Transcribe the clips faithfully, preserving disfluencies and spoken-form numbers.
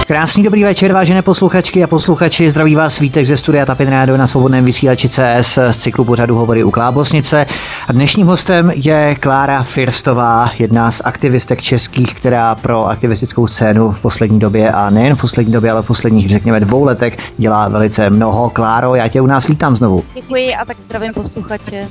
Krásný dobrý večer, vážené posluchačky a posluchači, zdraví vás Vítek ze studia Tapin Rádio na svobodném vysílači C S z cyklu pořadu Hovory u Klábosnice. A dnešním hostem je Klára Firstová, jedna z aktivistek českých, která pro aktivistickou scénu v poslední době, a nejen v poslední době, ale v posledních, řekněme, dvou letech dělá velice mnoho. Kláro, já tě u nás vítám znovu. Děkuji a tak zdravím posluchače.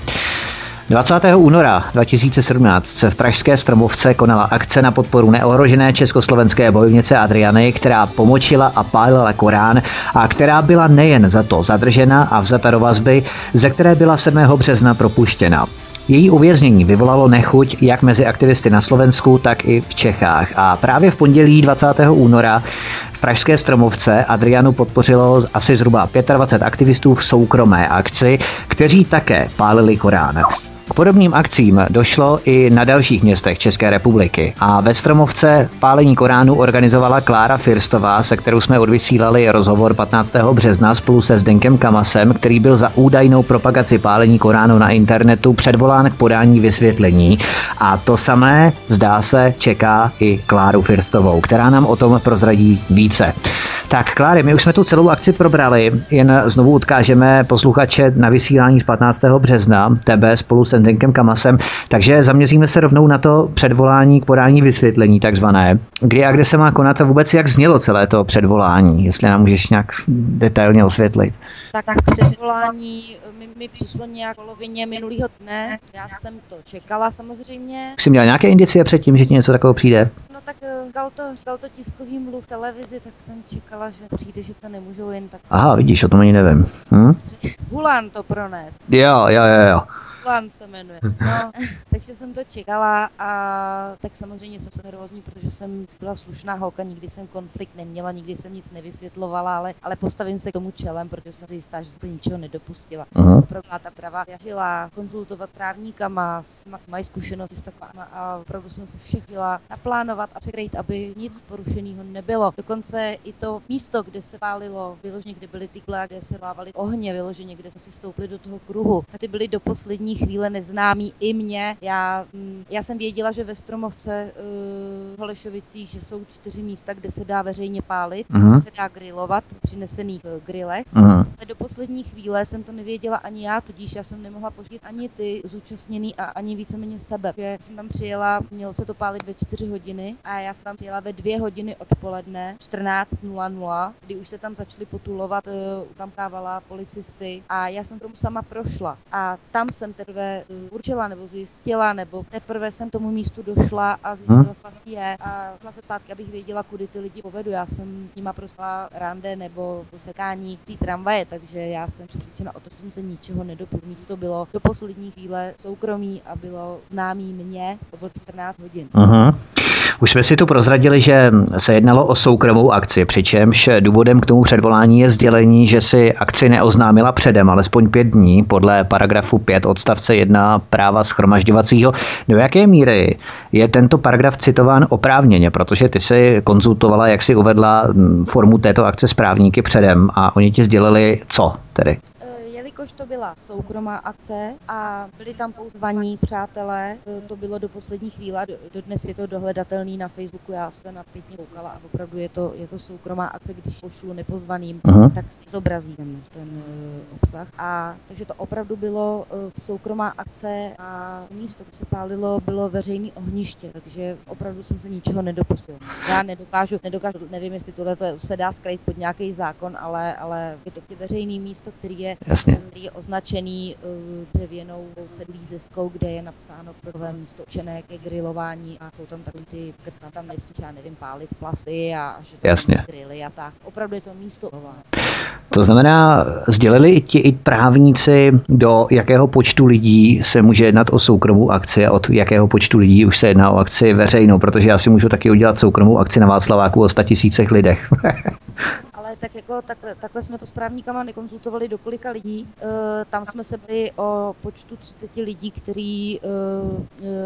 dvacátého února dva tisíce sedmnáct se v pražské Stromovce konala akce na podporu neohrožené československé bojovnice Adriany, která pomočila a pálila Korán a která byla nejen za to zadržena a vzata do vazby, ze které byla sedmého března propuštěna. Její uvěznění vyvolalo nechuť jak mezi aktivisty na Slovensku, tak i v Čechách. A právě v pondělí dvacátého února v pražské Stromovce Adrianu podpořilo asi zhruba dvacet pět aktivistů v soukromé akci, kteří také pálili Korán. K podobným akcím došlo i na dalších městech České republiky a ve Stromovce pálení Koránu organizovala Klára Firstová, se kterou jsme odvysílali rozhovor patnáctého března spolu se Zdeňkem Kamasem, který byl za údajnou propagaci pálení Koránu na internetu předvolán k podání vysvětlení. A to samé, zdá se, čeká i Kláru Firstovou, která nám o tom prozradí více. Tak Kláry, my už jsme tu celou akci probrali, jen znovu odkážeme posluchače na vysílání z patnáctého března, tebe spolu s Zdeňkem Kamasem, takže zaměříme se rovnou na to předvolání k podání vysvětlení takzvané. Kdy a kde se má konat a vůbec jak znělo celé to předvolání, jestli nám můžeš nějak detailně osvětlit. Tak, tak předvolání mi, mi přišlo nějak v polovině minulého dne, já jsem to čekala samozřejmě. Už jsi měla nějaké indicie předtím, že ti něco takového přijde? No tak dal to, dal to tiskový mluv v televizi, tak jsem čekala, že přijde, že to nemůžou jen tak. Aha, vidíš, o tom ani nevím. Hm? Hulan to prones. Jo, jo, jo, jo. Hulan se jmenuje. No, takže jsem to čekala a tak samozřejmě jsem se nervózní, protože jsem byla slušná holka, nikdy jsem konflikt neměla, nikdy jsem nic nevysvětlovala, ale, ale postavím se k tomu čelem, protože jsem si jistá, že se ničeho nedopustila. Uh-huh. Opravdu ta prava věřila konzultovat právníkama, mají zkušenosti s takovými a opravdu jsem se vše chtěla naplánovat a překrýt, aby nic porušeného nebylo. Dokonce i to místo, kde se pálilo, vyloženě, kde byly ty kle, kde se lávaly ohně, vyloženě, kde jsme si stoupli do toho kruhu. A ty byly do poslední chvíle neznámý i mě. Já, já jsem věděla, že ve Stromovce uh, v Holešovicích, že jsou čtyři místa, kde se dá veřejně pálit, uh-huh. kde se dá grillovat v přinesených uh, grillech. Uh-huh. Ale do poslední chvíle jsem to nevěděla ani já, tudíž já jsem nemohla požít ani ty zúčastněný a ani víceméně sebe. Já jsem tam přijela, mělo se to pálit ve čtyři hodiny a já jsem tam přijela ve dvě hodiny odpoledne, čtrnáct nula nula, kdy už se tam začali potulovat, uh, tam kávala policisty a já jsem tomu sama prošla. A tam jsem teprve určila nebo zjistila, nebo teprve jsem tomu místu došla a zjistila hmm. vlastně je a šla se zpátky, abych věděla, kudy ty lidi povedu. Já jsem nima prosla rande nebo posekání té tramvaje, takže já jsem přesvědčena o to, že jsem se ničeho nedopustila. Místo bylo do poslední chvíle soukromí a bylo známý mě od čtrnáct hodin. Uh-huh. Už jsme si tu prozradili, že se jednalo o soukromou akci, přičemž důvodem k tomu předvolání je sdělení, že si akci neoznámila předem, alespoň pět dní podle paragrafu pět odstavce jedna práva shromažďovacího. Do jaké míry je tento paragraf citován oprávněně, protože ty si konzultovala, jak si uvedla formu této akce s právníky předem a oni ti sdělili co tedy? Jelikož to byla soukromá akce a byli tam pozvaní přátelé, to bylo do poslední chvíle, dodnes je to dohledatelný na Facebooku, já se nadpětně koukala a opravdu je to, je to soukromá akce, když pošlu nepozvaným, uh-huh. tak si zobrazí ten, ten uh, obsah. A takže to opravdu bylo uh, soukromá akce a místo, kde se pálilo, bylo veřejné ohniště, takže opravdu jsem se ničeho nedopustila. Já nedokážu, nedokážu, nevím, jestli tohle se dá skrýt pod nějaký zákon, ale, ale je to veřejné místo, který je Jasně. který je označený uh, dřevěnou cedulí zestkou, kde je napsáno prvé místo určené ke grilování a jsou tam takový ty, tam, tam nesmí, já nevím, pálit plasy a že to Jasně. grily a tak. Opravdu je to místo. To znamená, sdělili i ti i právníci, do jakého počtu lidí se může jednat o soukromou akci a od jakého počtu lidí už se jedná o akci veřejnou, protože já si můžu taky udělat soukromou akci na Václaváku o sta tisícech lidech. Ale tak jako takhle, takhle jsme to s právníkama nekonzultovali, do kolika lidí. E, tam jsme se byli o počtu třicet lidí, který e, e,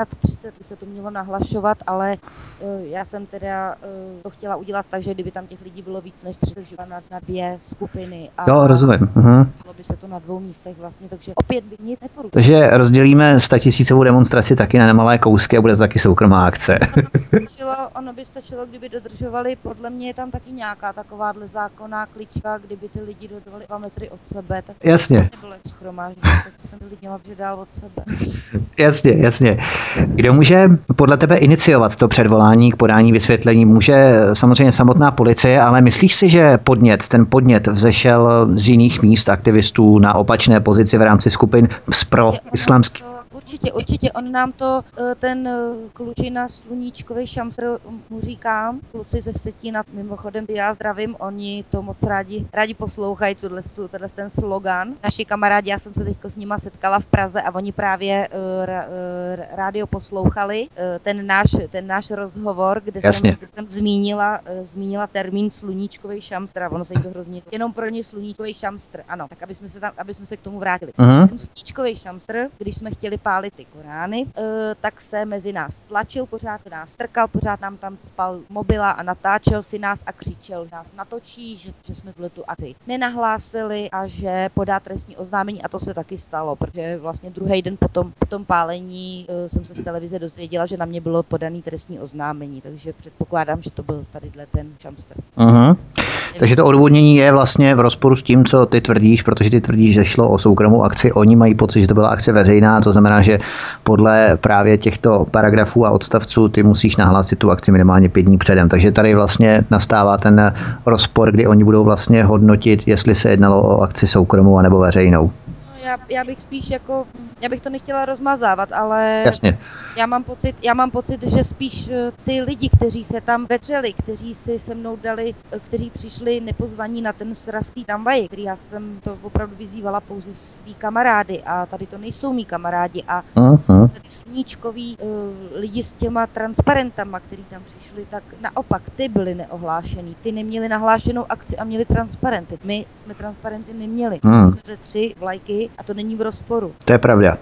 nad třicet by se to mělo nahlašovat, ale uh, já jsem teda uh, to chtěla udělat tak, že kdyby tam těch lidí bylo víc než třicet, že na, na dvě skupiny. A jo, rozumím. Uh-huh. Bylo by se to na dvou místech vlastně, takže opět by nic neporušilo. Takže rozdělíme statisícovou demonstraci taky na nemalé kousky a bude to taky soukromá akce. Ono by stačilo, ono by stačilo, kdyby dodržovali, podle mě je tam taky nějaká takováhle zákonná klička, kdyby ty lidi dodržovali dva metry od sebe, tak jasně. To nebylo schromáždění, tak jsem lidi měla že dál od sebe. Jasně, jasně. Kdo může podle tebe iniciovat to předvolání k podání vysvětlení? Může samozřejmě samotná policie, ale myslíš si, že podnět, ten podnět vzešel z jiných míst aktivistů na opačné pozici v rámci skupin z pro-islamských? Určitě, určitě, on nám to, ten klučina Sluníčkový šamstr, mu říkám, kluci ze Vsetína, mimochodem já zdravím, oni to moc rádi, rádi poslouchají, tuhle, tuhle ten slogan. Naši kamarádi, já jsem se teď s nima setkala v Praze a oni právě uh, ra, uh, rádio poslouchali, uh, ten, náš, ten náš rozhovor, kde jsem, kde jsem zmínila, uh, zmínila termín Sluníčkový šamstr, ono se jim to hrozně, jenom pro ně Sluníčkový šamstr, ano, tak aby jsme se, tam, aby jsme se k tomu vrátili. Uh-huh. Ten Sluníčkový šamstr, když jsme chtěli pálit ty Korány, e, tak se mezi nás tlačil, pořád nás strkal, pořád nám tam spal mobila a natáčel si nás a křičel, že nás natočí, že, že jsme tuhle tu akci nenahlásili a že podá trestní oznámení a to se taky stalo, protože vlastně druhý den po tom, po tom pálení e, jsem se z televize dozvěděla, že na mě bylo podaný trestní oznámení, takže předpokládám, že to byl tadyhle ten šamstr. Uh-huh. Takže to odůvodnění je vlastně v rozporu s tím, co ty tvrdíš, protože ty tvrdíš, že šlo o soukromou akci, oni mají pocit, že to byla akce veřejná, to znamená, že podle právě těchto paragrafů a odstavců ty musíš nahlásit tu akci minimálně pět dní předem. Takže tady vlastně nastává ten rozpor, kdy oni budou vlastně hodnotit, jestli se jednalo o akci soukromou anebo veřejnou. Já, já bych spíš jako, já bych to nechtěla rozmazávat, ale jasně. Já mám pocit, já mám pocit, že spíš ty lidi, kteří se tam vetřeli, kteří si se mnou dali, kteří přišli nepozvaní na ten srazký tramvaj, který já jsem to opravdu vyzývala pouze svý kamarády a tady to nejsou mý kamarádi a uh-huh. tady sluníčkoví uh, lidi s těma transparentama, který tam přišli, tak naopak ty byly neohlášený, ty neměli nahlášenou akci a měli transparenty. My jsme transparenty neměli, uh-huh. jsme ze tři vlajky a to není v rozporu. To je pravda.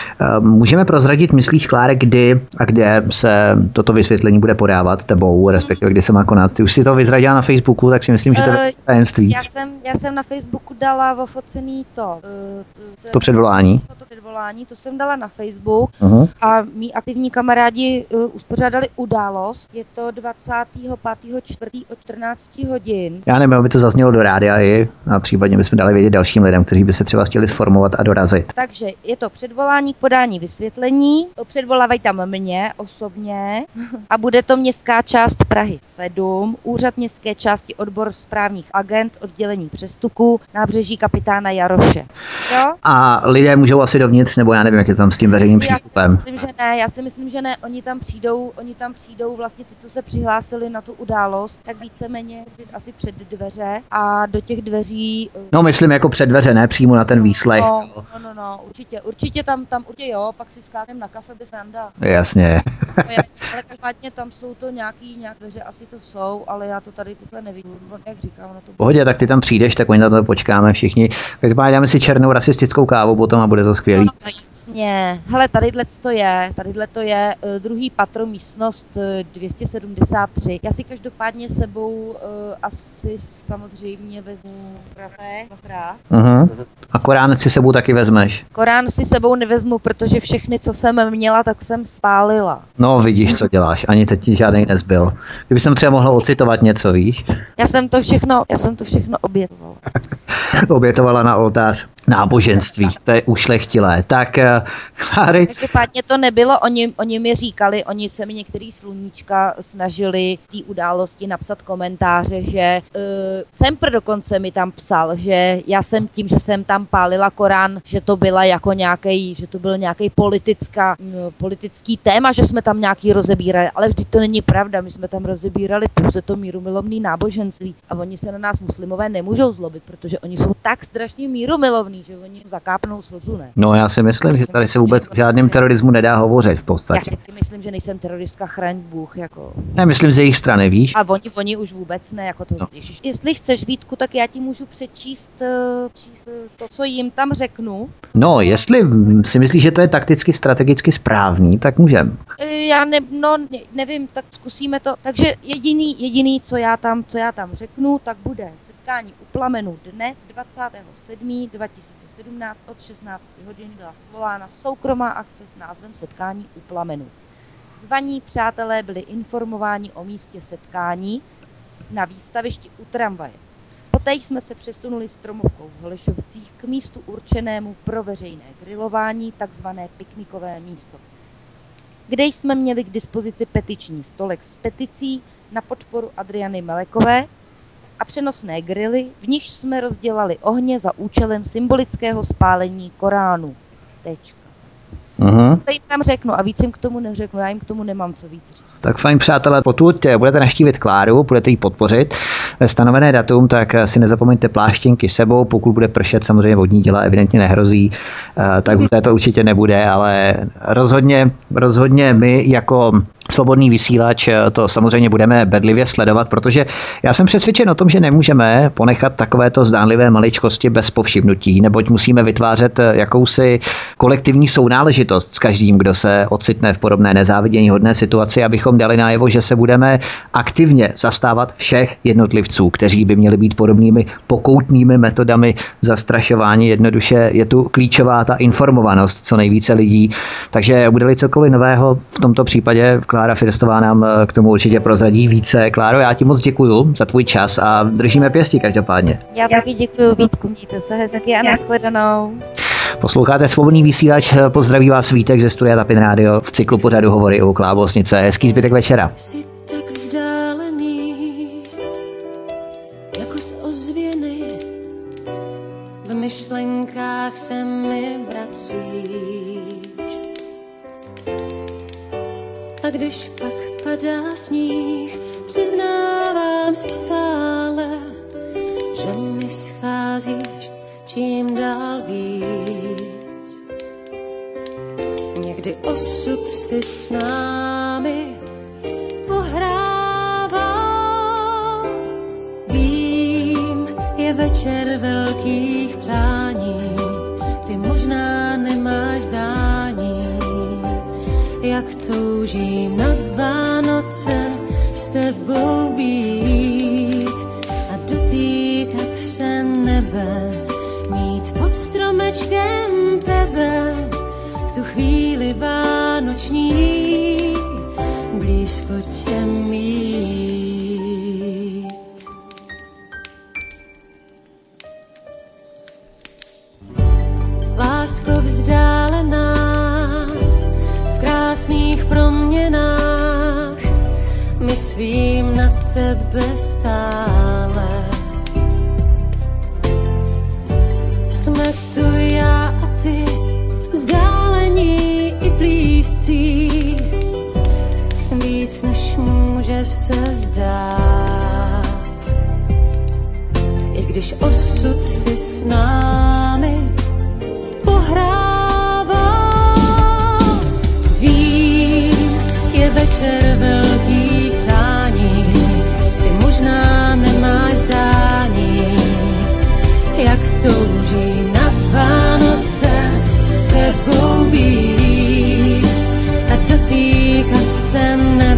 Můžeme prozradit, myslíš, Kláre, kdy a kde se toto vysvětlení bude podávat tebou, respektive kdy se má konat? Ty už si to vyzradila na Facebooku, tak si myslím, že to je tajemství. Já jsem, já jsem na Facebooku dala ofocený to. To, to předvolání? To předvolání, to jsem dala na Facebook uh-huh. a mý aktivní kamarádi uh, uspořádali událost. Je to dvacátého pátého čtvrtého od čtrnáct hodin. Já nevím, aby to zaznělo do rádia i a případně bychom dali vědět dalším lidem, kteří by se třeba chtěli sformovat a dorazit. Takže je to předvolání k podání vysvětlení. Předvolávají tam mě osobně a bude to městská část Prahy sedm, úřad městské části odbor správních agent, oddělení přestupků, nábřeží kapitána Jaroše. Jo? A lidé můžou asi dovnitř, nebo já nevím, jak je tam s tím veřejným přístupem. Já si myslím, že ne, já si myslím, že ne, oni tam přijdou, oni tam přijdou vlastně ty, co se přihlásili na tu událost, tak víceméně asi před dveře a do těch dveří... No myslím jako před dveře, ne přímo na ten výslech. No, no, no, no určitě, určitě tam, tam určitě jo, pak si skáknem na kafe bez randa. Jasně. No jasně, ale každopádně tam jsou to nějaký, nějak dveře, asi to jsou, ale já to tady tyhle nevidím, jak říkám, na to... Pohodě, tak ty tam přijdeš, tak oni na to počkáme všichni. Každopádně dáme si černou rasistickou kávu potom a bude to skvělý. No, no jasně. Hele, tadyhle to je, tadyhle to je uh, druhý patro, místnost uh, dvě stě sedmdesát tři. Já si každopádně sebou uh, asi samozřejmě vezmu praté, uh-huh. A Korán si sebou taky vezmeš? Korán si sebou nevezmu, protože všechny, co jsem měla, tak jsem spálila. No vidíš, co děláš, ani teď ti žádný nezbyl. Kdyby jsem třeba mohla ocitovat něco, víš? Já jsem to všechno, já jsem to všechno obětovala. Obětovala na oltář náboženství, to je ušlechtilé. Tak, Kláry... Každopádně to nebylo, oni, oni mi říkali, oni se mi některý sluníčka snažili v té události napsat komentáře, že uh, Cempr dokonce mi tam psal, že já jsem tím, že jsem tam pálila Korán, že to byla jako nějaký, že to byl nějaký politická, uh, politický téma, že jsme tam nějaký rozebírali, ale vždyť to není pravda, my jsme tam rozebírali pouze to mírumilovný náboženství a oni se na nás muslimové nemůžou zlobit, protože oni jsou tak strašně mírumilovní, že oni zakápnou slzu, ne? No já si myslím, já že tady se vůbec o žádném terorismu nedá hovořit v podstatě. Já si myslím, že nejsem teroristka, chraň Bůh, jako. Ne, myslím z jejich strany, víš? A oni, oni už vůbec ne, jako to. No. Ježiš. Jestli chceš, Vítku, tak já ti můžu přečíst číst to, co jim tam řeknu. No, jestli si myslíš, že to je takticky, strategicky správný, setkání, tak můžem. Já ne, no, ne, nevím, tak zkusíme to. Takže jediný, jediný co, já tam, co já tam řeknu, tak bude setkání u Plamenu dne dvacátého sedmého dva tisíce sedmnáct od šestnáct hodin byla svolána soukromá akce s názvem Setkání u Plamenu. Zvaní přátelé byli informováni o místě setkání na výstavišti u tramvaje. Poté jsme se přesunuli stromovkou v Holešovicích k místu určenému pro veřejné grilování, takzvané piknikové místo, kde jsme měli k dispozici petiční stolek s peticí na podporu Adriany Melekové a přenosné grily, v nichž jsme rozdělali ohně za účelem symbolického spálení Koránu. Tečka. Uh-huh. To jim tam řeknu a víc jim k tomu neřeknu, já jim k tomu nemám co víc říct. Tak fajn, přátelé, pokud budete navštívit Kláru, budete ji podpořit ve stanovené datum, tak si nezapomeňte pláštěnky sebou, pokud bude pršet, samozřejmě vodní děla evidentně nehrozí, tak to určitě nebude, ale rozhodně, rozhodně my jako Svobodný vysílač to samozřejmě budeme bedlivě sledovat, protože já jsem přesvědčen o tom, že nemůžeme ponechat takovéto zdánlivé maličkosti bez povšimnutí, neboť musíme vytvářet jakousi kolektivní sounáležitost s každým, kdo se ocitne v podobné nezáviděníhodné situaci, abychom dali najevo, že se budeme aktivně zastávat všech jednotlivců, kteří by měli být podobnými pokoutními metodami zastrašování. Jednoduše je tu klíčová ta informovanost co nejvíce lidí. Takže bude-li cokoliv nového, v tomto případě Klára Firstová nám k tomu určitě prozradí více. Kláro, já ti moc děkuju za tvůj čas a držíme pěstí každopádně. Já taky děkuju, Vítku, mějte se hezky a nashledanou. Posloucháte Svobodný vysílač, pozdraví vás Vítek ze studia Tapin Radio v cyklu pořadu Hovory u Klábosnice. Hezký zbytek večera. Jsi tak vzdálený, jako z ozvěny, v myšlenkách se mi vracíš. A když pak padá sníh, přiznávám si stále, že mi scházíš čím dál víc. Někdy osud si s námi pohrává. Vím, je večer velkých přání, ty možná nemáš zdání, jak toužím na Vánoce s tebou být a dotýkat se nebe, mít pod stromečkem tebe v tu chvíli vánoční, blízko tě mít. Lásko vzdálená v krásných proměnách, myslím na tebe stále. Jsme tu já a ty, vzdálení i blízcí, víc než může se zdát. I když osud si s námi pohrává. Vím, je večer velkých přání, ty možná nemáš zdání, jak toužím na Vánoce s tebou být a dotýkat se ne.